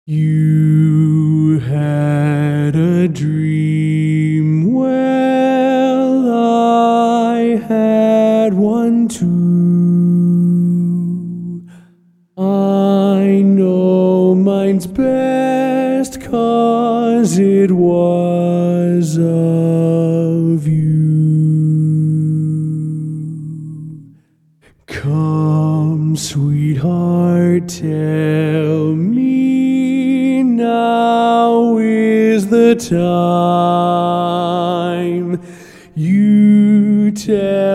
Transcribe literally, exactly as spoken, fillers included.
You had a dream, well, I had one too. I know mine's best 'cause it was of you. Come, sweetheart, tell me now is the time. You tell